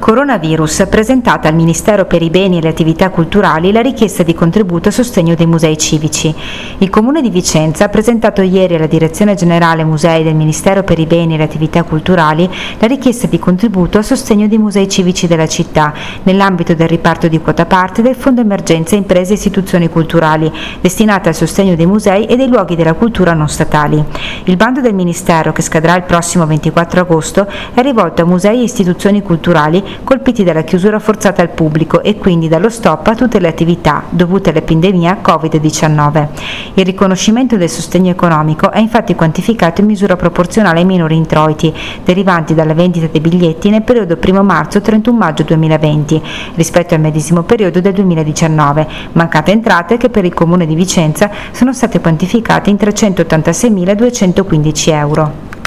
Coronavirus, presentata al Ministero per i Beni e le Attività Culturali la richiesta di contributo a sostegno dei musei civici. Il Comune di Vicenza ha presentato ieri alla Direzione Generale Musei del Ministero per i Beni e le Attività Culturali la richiesta di contributo a sostegno dei musei civici della città, nell'ambito del riparto di quota parte del Fondo Emergenza Imprese e Istituzioni Culturali, destinata al sostegno dei musei e dei luoghi della cultura non statali. Il bando del Ministero, che scadrà il prossimo 24 agosto, è rivolto a musei e istituzioni culturali colpiti dalla chiusura forzata al pubblico e quindi dallo stop a tutte le attività dovute all'epidemia Covid-19. Il riconoscimento del sostegno economico è infatti quantificato in misura proporzionale ai minori introiti derivanti dalla vendita dei biglietti nel periodo 1 marzo-31 maggio 2020 rispetto al medesimo periodo del 2019, mancate entrate che per il Comune di Vicenza sono state quantificate in 386.215 euro.